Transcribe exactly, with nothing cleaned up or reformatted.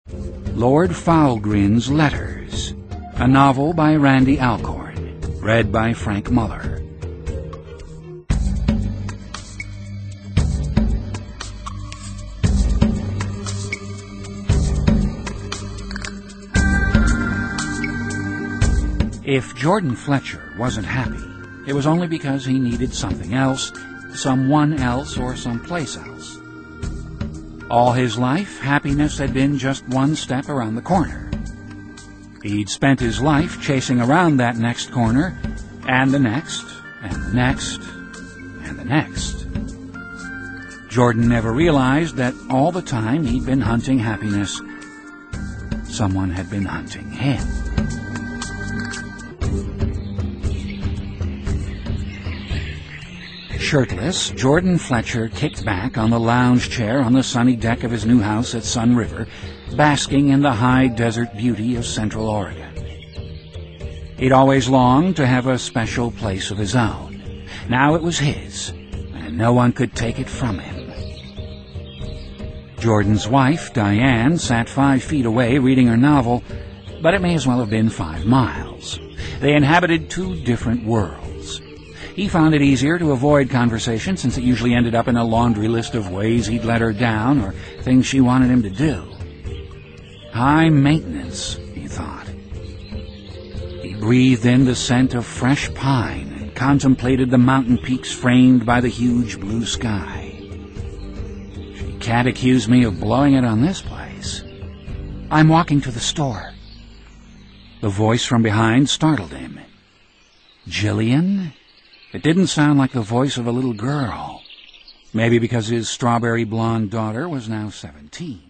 Lord Foulgrin's Letters, a novel by Randy Alcorn, read by Frank Muller. If Jordan Fletcher wasn't happy, it was only because he needed something else, someone else, or someplace else. All his life, happiness had been just one step around the corner. He'd spent his life chasing around that next corner, and the next, and the next, and the next. Jordan never realized that all the time he'd been hunting happiness, someone had been hunting him. Shirtless, Jordan Fletcher kicked back on the lounge chair on the sunny deck of his new house at Sun River, basking in the high desert beauty of Central Oregon. He'd always longed to have a special place of his own. Now it was his, and no one could take it from him. Jordan's wife, Diane, sat five feet away reading her novel, but it may as well have been five miles. They inhabited two different worlds. He found it easier to avoid conversation since it usually ended up in a laundry list of ways he'd let her down or things she wanted him to do. High maintenance, he thought. He breathed in the scent of fresh pine and contemplated the mountain peaks framed by the huge blue sky. She can't accuse me of blowing it on this place. I'm walking to the store. The voice from behind startled him. Jillian? It didn't sound like the voice of a little girl, maybe because his strawberry blonde daughter was now seventeen.